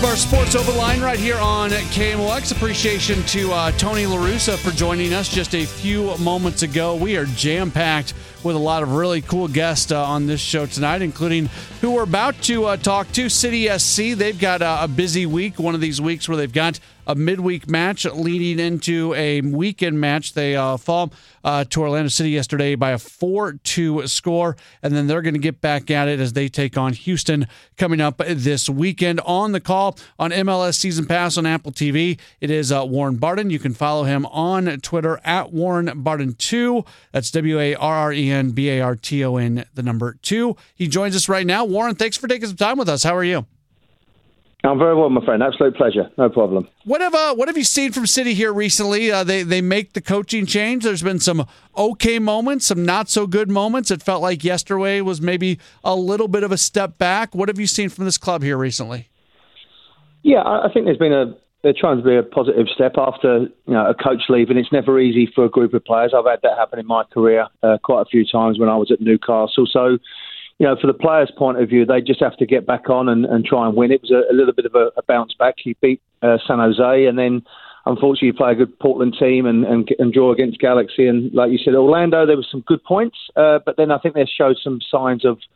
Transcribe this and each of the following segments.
Our Sports Overline right here on KMOX. Appreciation to Tony LaRussa for joining us just a few moments ago. We are jam-packed with a lot of really cool guests on this show tonight, including who we're about to talk to, City SC. They've got a busy week, one of these weeks where they've got a midweek match leading into a weekend match. They fall to Orlando City yesterday by a 4-2 score, and then they're going to get back at it as they take on Houston coming up this weekend. On the call on MLS Season Pass on Apple TV, it is Warren Barton. You can follow him on Twitter at WarrenBarton2. That's WarrenBarton, the number 2. He joins us right now. Warren, thanks for taking some time with us. How are you? I'm very well, my friend. Absolute pleasure. No problem. What have you seen from City here recently? They make the coaching change. There's been some okay moments, some not so good moments. It felt like yesterday was maybe a little bit of a step back. What have you seen from this club here recently? Yeah, I think they're trying to be a positive step after a coach leaving. It's never easy for a group of players. I've had that happen in my career quite a few times when I was at Newcastle. So, for the players' point of view, they just have to get back on and try and win. It was a little bit of a bounce back. You beat San Jose, and then unfortunately you play a good Portland team and draw against Galaxy. And like you said, Orlando, there were some good points, but then I think they showed some signs of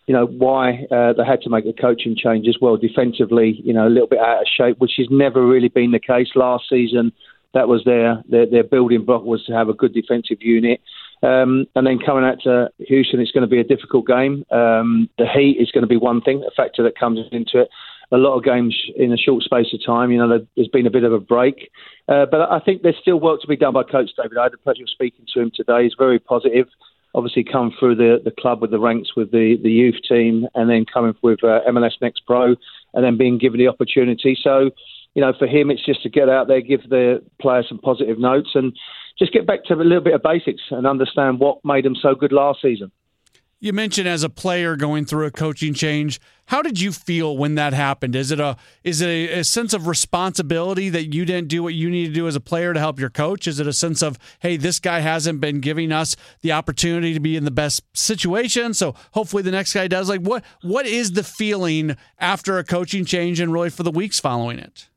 why they had to make a coaching change as well. Defensively, a little bit out of shape, which has never really been the case last season. That was their building block, was to have a good defensive unit. And then coming out to Houston, it's going to be a difficult game. The heat is going to be one thing, a factor that comes into it. A lot of games in a short space of time. There's been a bit of a break. But I think there's still work to be done by Coach David. I had the pleasure of speaking to him today. He's very positive. Obviously come through the club with the ranks with the youth team, and then coming with MLS Next Pro, and then being given the opportunity. So, for him, it's just to get out there, give the players some positive notes, and just get back to a little bit of basics and understand what made them so good last season. You mentioned as a player going through a coaching change. How did you feel when that happened? Is it a sense of responsibility that you didn't do what you need to do as a player to help your coach? Is it a sense of, hey, this guy hasn't been giving us the opportunity to be in the best situation, so hopefully the next guy does? Like, what is the feeling after a coaching change and really for the weeks following it?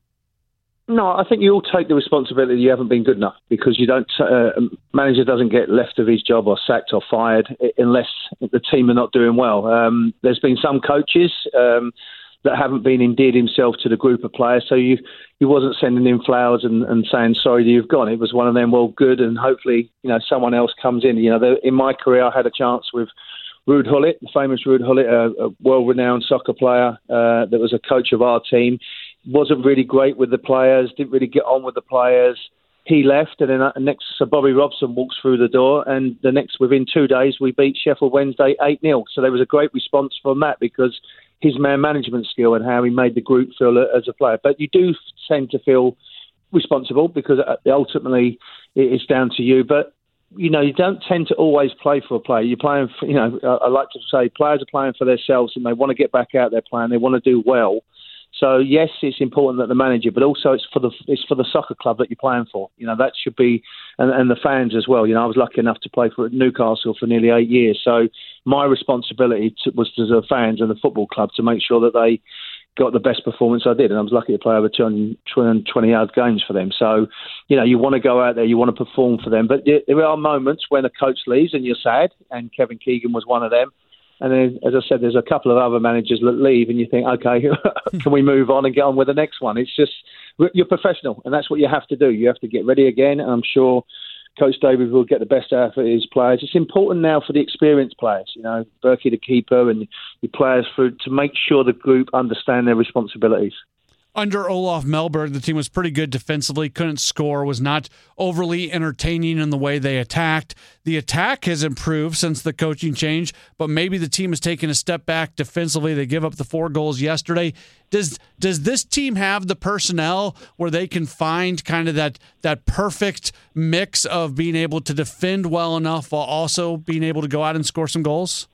No, I think you all take the responsibility you haven't been good enough, because you don't. Manager doesn't get left of his job or sacked or fired unless the team are not doing well. There's been some coaches that haven't been endeared himself to the group of players, so he wasn't sending in flowers and saying sorry that you've gone. It was one of them, well, good, and hopefully someone else comes in. In my career, I had a chance with Ruud Gullit, the famous Ruud Gullit, a world-renowned soccer player that was a coach of our team. Wasn't really great with the players, didn't really get on with the players. He left, and then so Bobby Robson walks through the door, and within 2 days, we beat Sheffield Wednesday 8-0. So there was a great response from that, because his man management skill and how he made the group feel as a player. But you do tend to feel responsible, because ultimately it's down to you. But you don't tend to always play for a player. You're playing for, I like to say players are playing for themselves, and they want to get back out there playing. They want to do well. So yes, it's important that the manager, but also it's for the soccer club that you're playing for. That should be, and the fans as well. I was lucky enough to play for Newcastle for nearly 8 years. So my responsibility was to the fans and the football club to make sure that they got the best performance I did, and I was lucky to play over 220-yard games for them. So, you want to go out there, you want to perform for them. But there are moments when a coach leaves and you're sad, and Kevin Keegan was one of them. And then, as I said, there's a couple of other managers that leave, and you think, okay, can we move on and get on with the next one? It's just, you're professional, and that's what you have to do. You have to get ready again, and I'm sure Coach David will get the best out of his players. It's important now for the experienced players, Berkey the keeper and the players to make sure the group understand their responsibilities. Under Olaf Melberg, the team was pretty good defensively, couldn't score, was not overly entertaining in the way they attacked. The attack has improved since the coaching change, but maybe the team has taken a step back defensively. They give up the 4 goals yesterday. Does this team have the personnel where they can find kind of that perfect mix of being able to defend well enough while also being able to go out and score some goals?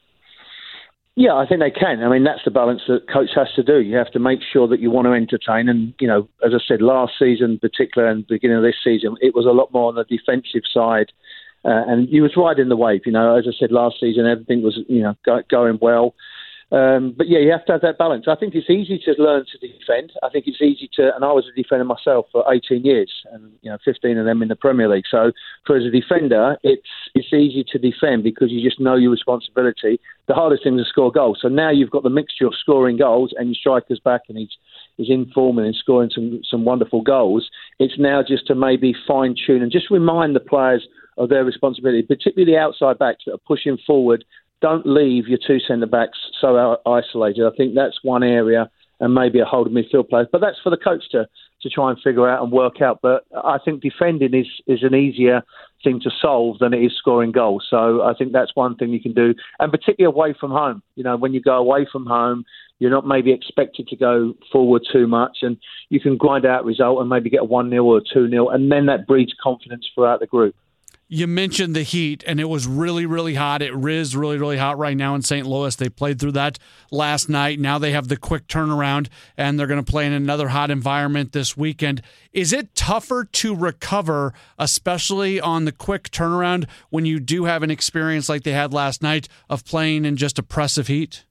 Yeah, I think they can. I mean, that's the balance that coach has to do. You have to make sure that you want to entertain. And, as I said, last season in particular and beginning of this season, it was a lot more on the defensive side. And he was riding the wave. As I said, last season, everything was, going well. But yeah, you have to have that balance. I think it's easy to learn to defend. I think it's easy to, and I was a defender myself for 18 years, and 15 of them in the Premier League. So, as a defender, it's easy to defend because you just know your responsibility. The hardest thing is to score goals. So now you've got the mixture of scoring goals and your striker's back, and he's in form and he's scoring some wonderful goals. It's now just to maybe fine tune and just remind the players of their responsibility, particularly the outside backs that are pushing forward. Don't leave your two centre-backs so isolated. I think that's one area, and maybe a holding midfield player. But that's for the coach to try and figure out and work out. But I think defending is an easier thing to solve than it is scoring goals. So I think that's one thing you can do, and particularly away from home. When you go away from home, you're not maybe expected to go forward too much, and you can grind out a result and maybe get a 1-0 or a 2-0, and then that breeds confidence throughout the group. You mentioned the heat, and it was really, really hot. It is really, really hot right now in St. Louis. They played through that last night. Now they have the quick turnaround, and they're going to play in another hot environment this weekend. Is it tougher to recover, especially on the quick turnaround, when you do have an experience like they had last night of playing in just oppressive heat?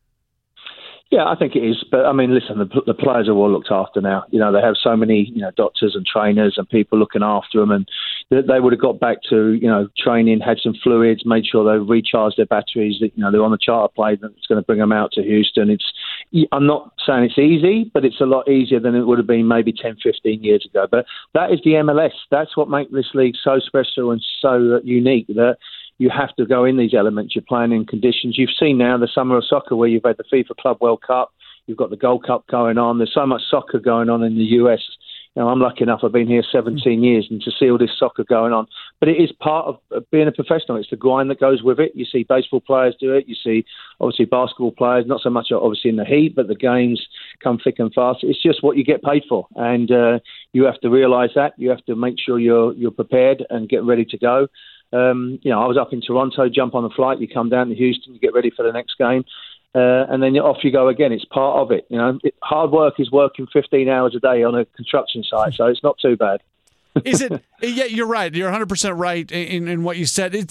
Yeah, I think it is. But, I mean, listen, the players are all looked after now. They have so many, doctors and trainers and people looking after them. And they would have got back to, training, had some fluids, made sure they recharged their batteries. That they're on the charter plane that's going to bring them out to Houston. I'm not saying it's easy, but it's a lot easier than it would have been maybe 10, 15 years ago. But that is the MLS. That's what makes this league so special and so unique, that you have to go in these elements. You're playing in conditions. You've seen now the summer of soccer where you've had the FIFA Club World Cup. You've got the Gold Cup going on. There's so much soccer going on in the US. I'm lucky enough. I've been here 17 years, and to see all this soccer going on. But it is part of being a professional. It's the grind that goes with it. You see baseball players do it. You see, obviously, basketball players, not so much obviously in the heat, but the games come thick and fast. It's just what you get paid for. And you have to realise that. You have to make sure you're prepared and get ready to go. I was up in Toronto, jump on a flight, you come down to Houston, you get ready for the next game, and then off you go again. It's part of it. Hard work is working 15 hours a day on a construction site, so it's not too bad. Is it? Yeah, you're right. You're 100% right in what you said.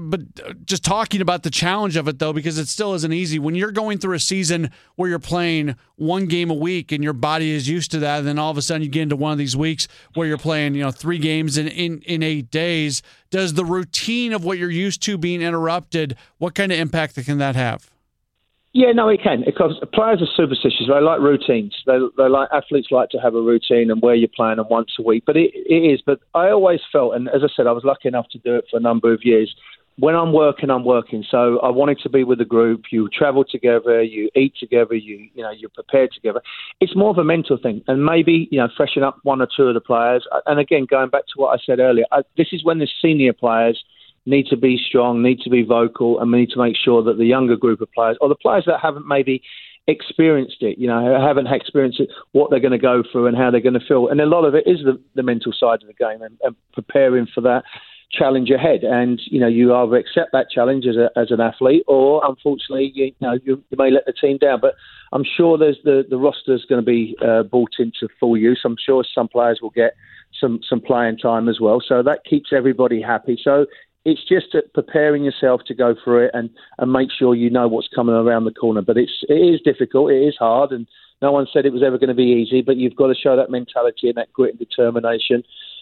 But just talking about the challenge of it, though, because it still isn't easy. When you're going through a season where you're playing one game a week and your body is used to that, and then all of a sudden you get into one of these weeks where you're playing 3 games in 8 days, does the routine of what you're used to being interrupted, what kind of impact can that have? Yeah, no, it can. Because players are superstitious. They like routines. Athletes like to have a routine and where you're playing them once a week. But it is. But I always felt, and as I said, I was lucky enough to do it for a number of years. When I'm working, I'm working. So I wanted to be with the group. You travel together. You eat together. You're prepared together. It's more of a mental thing, and maybe freshen up 1 or 2 of the players. And again, going back to what I said earlier, this is when the senior players need to be strong, need to be vocal, and we need to make sure that the younger group of players, or the players that haven't maybe experienced it, haven't experienced it, what they're going to go through and how they're going to feel. And a lot of it is the mental side of the game and preparing for that challenge ahead. And, you either accept that challenge as an athlete, or unfortunately, you may let the team down. But I'm sure there's the roster's going to be brought into full use. I'm sure some players will get some playing time as well. So that keeps everybody happy. So it's just preparing yourself to go through it and make sure you know what's coming around the corner. But it is difficult, it is hard, and no one said it was ever going to be easy, but you've got to show that mentality and that grit and determination,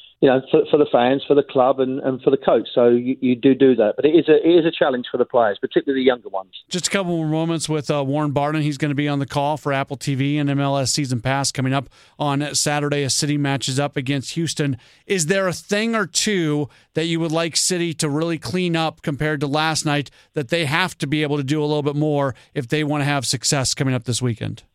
for the fans, for the club, and for the coach. So you do that. But it is a challenge for the players, particularly the younger ones. Just a couple more moments with Warren Barton. He's going to be on the call for Apple TV and MLS Season Pass coming up on Saturday as City matches up against Houston. Is there a thing or two that you would like City to really clean up compared to last night that they have to be able to do a little bit more if they want to have success coming up this weekend?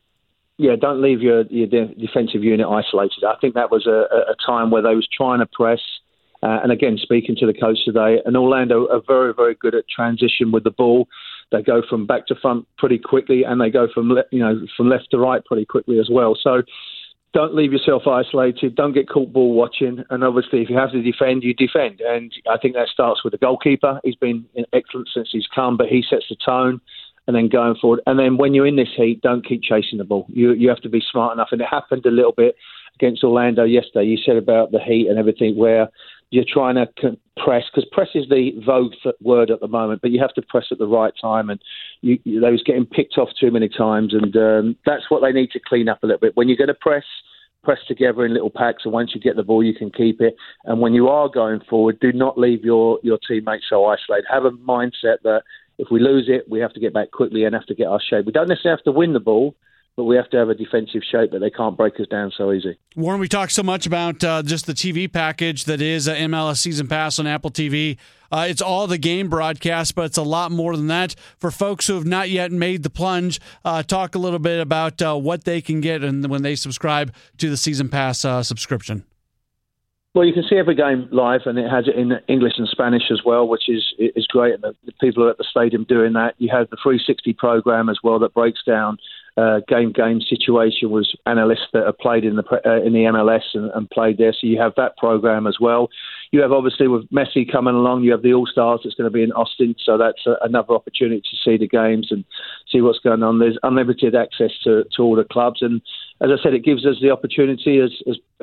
Yeah, don't leave your defensive unit isolated. I think that was a time where they was trying to press. And again, speaking to the coach today, and Orlando are very, very good at transition with the ball. They go from back to front pretty quickly, and they go from left to right pretty quickly as well. So don't leave yourself isolated. Don't get caught ball watching. And obviously, if you have to defend, you defend. And I think that starts with the goalkeeper. He's been excellent since he's come, but he sets the tone. And then going forward. And then when you're in this heat, don't keep chasing the ball. You have to be smart enough. And it happened a little bit against Orlando yesterday. You said about the heat and everything where you're trying to press, because press is the vogue word at the moment, but you have to press at the right time, and they was getting picked off too many times, and that's what they need to clean up a little bit. When you're going to press together in little packs, and once you get the ball, you can keep it. And when you are going forward, do not leave your teammates so isolated. Have a mindset that if we lose it, we have to get back quickly and have to get our shape. We don't necessarily have to win the ball, but we have to have a defensive shape that they can't break us down so easy. Warren, we talked so much about just the TV package that is MLS Season Pass on Apple TV. It's all the game broadcast, but it's a lot more than that. For folks who have not yet made the plunge, talk a little bit about what they can get and when they subscribe to the Season Pass subscription. Well, you can see every game live, and it has it in English and Spanish as well, which is great. And the people are at the stadium doing that. You have the 360 program as well that breaks down game situation with analysts that have played in the MLS and played there. So you have that program as well. You have, obviously, with Messi coming along, you have the All-Stars that's going to be in Austin. So that's another opportunity to see the games and see what's going on. There's unlimited access to all the clubs. And as I said, it gives us the opportunity as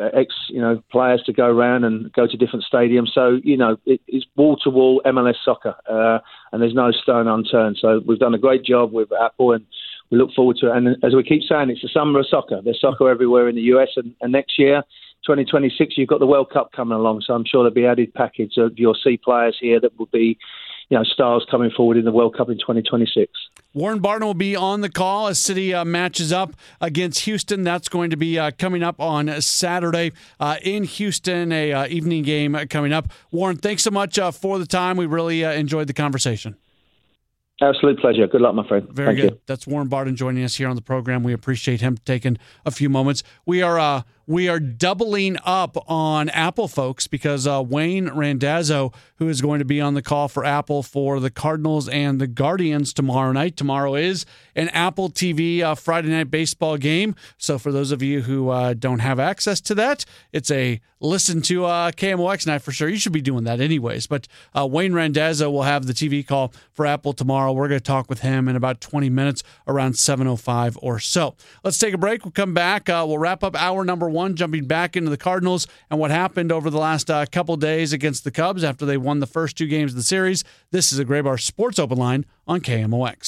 players to go around and go to different stadiums. So, it's wall-to-wall MLS soccer, and there's no stone unturned. So we've done a great job with Apple, and we look forward to it. And as we keep saying, it's the summer of soccer. There's soccer everywhere in the US, and next year, 2026, you've got the World Cup coming along. So I'm sure there'll be added package of you'll see players here that will be, stars coming forward in the World Cup in 2026. Warren Barton will be on the call as City matches up against Houston. That's going to be coming up on Saturday in Houston, a evening game coming up. Warren, thanks so much for the time. We really enjoyed the conversation. Absolute pleasure. Good luck, my friend. Very good. That's Warren Barton joining us here on the program. We appreciate him taking a few moments. We are doubling up on Apple, folks, because Wayne Randazzo, who is going to be on the call for Apple for the Cardinals and the Guardians tomorrow night. Tomorrow is an Apple TV Friday night baseball game. So for those of you who don't have access to that, it's a listen to KMOX night for sure. You should be doing that anyways. But Wayne Randazzo will have the TV call for Apple tomorrow. We're going to talk with him in about 20 minutes, around 7:05 or so. Let's take a break. We'll come back. We'll wrap up hour number one, jumping back into the Cardinals and what happened over the last couple days against the Cubs after they won the first two games of the series. This is a Graybar Sports Open Line on KMOX.